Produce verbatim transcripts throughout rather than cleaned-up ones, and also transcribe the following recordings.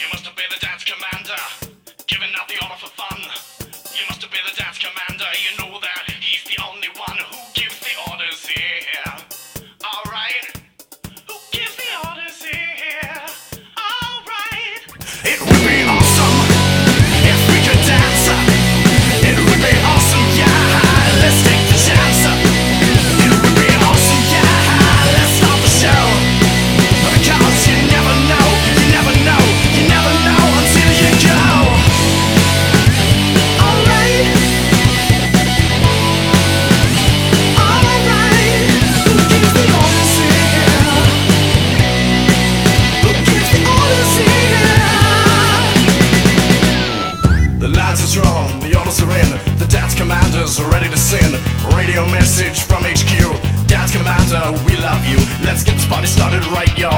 You must have been the dance commander, giving out the order for fun. You must have been the dance commander, you know that he's the only one who gives the orders here. Alright, who gives the orders here? Alright. It would be awesome if we could dance. It would be awesome, yeah, let's take the chance. It would be awesome, yeah, let's start the show. Because you never know, you never know, you never know until you go. Alright. Alright. Who gives the orders here? Who gives the orders here? The lines are drawn, the orders are in. The dance commanders are ready to send radio message from H Q. Dance commander, we love you. Let's get this party started right, y'all.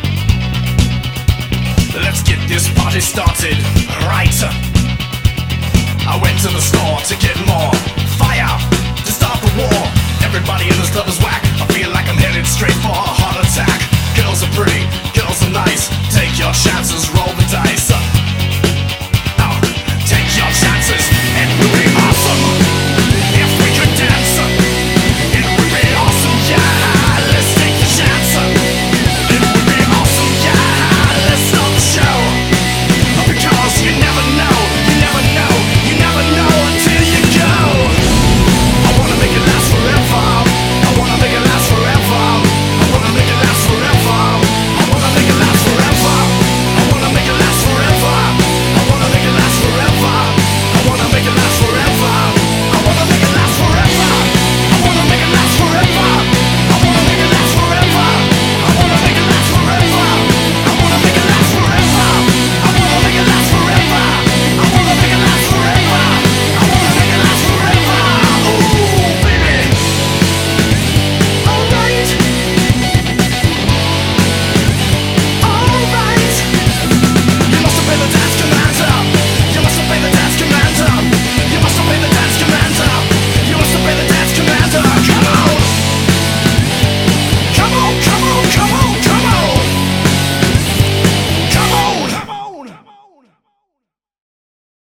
Let's get this party started right. I went to the store to get more fire to start the war. Everybody in this club is whack. I feel like